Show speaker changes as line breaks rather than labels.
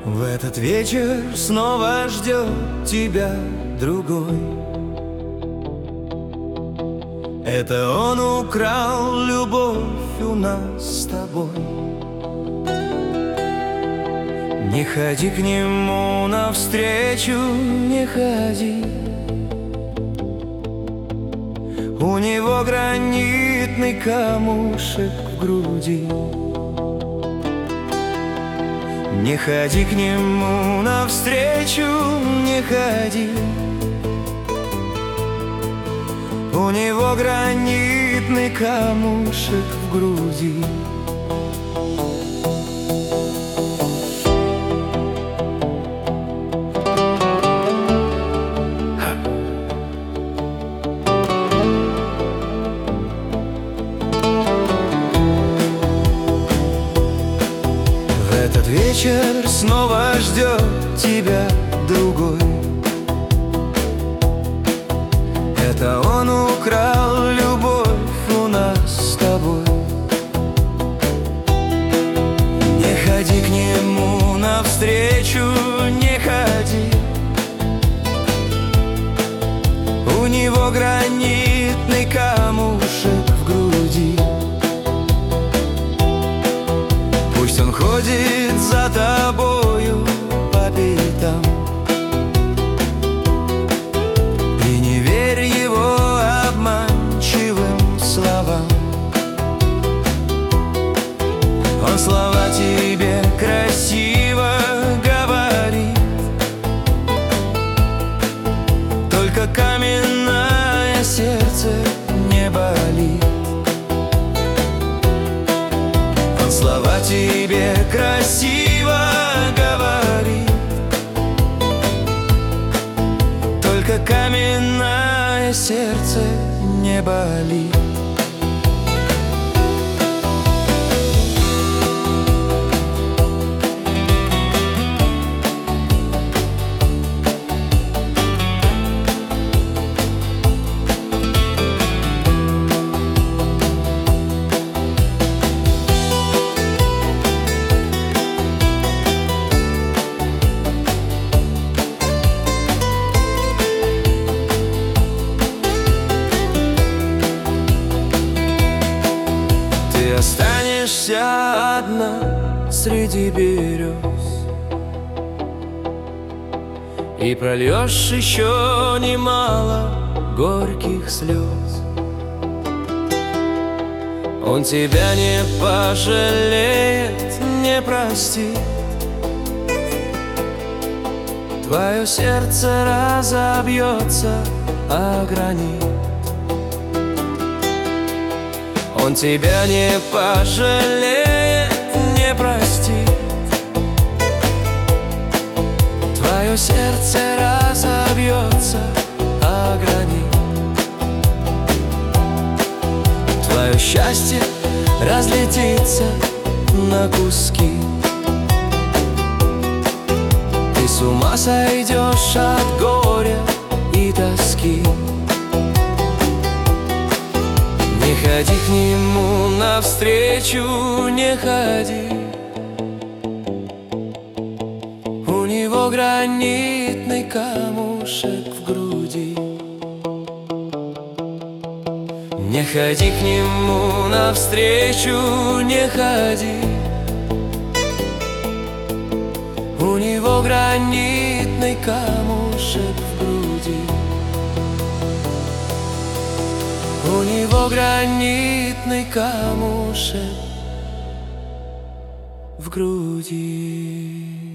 В этот вечер снова ждет тебя другой. Это он украл любовь у нас с тобой. Не ходи к нему навстречу, не ходи. У него гранитный камушек в груди. Не ходи к нему навстречу, не ходи. У него гранитный камушек в груди. Этот вечер снова ждет тебя другой. Это он украл любовь у нас с тобой. Не ходи к нему навстречу, не ходи. У него гранитный камушек в груди. Пусть он ходит за тобою по пятам, и не верь его обманчивым словам. Он слова тебе красиво говорит, только каменное сердце не болит. Слова тебе красиво говорит, только каменное сердце не болит. Ты останешься одна среди берез и прольешь еще немало горьких слез. Он тебя не пожалеет, не простит. Твое сердце разобьется о гранит. Он тебя не пожалеет, не простит. Твое сердце разобьется о гранит. Твое счастье разлетится на куски. Ты с ума сойдешь от горя и тоски. Не ходи к нему навстречу, не ходи. У него гранитный камушек в груди. Не ходи к нему навстречу, не ходи. У него гранитный камушек в груди. У него гранитный камушек в груди.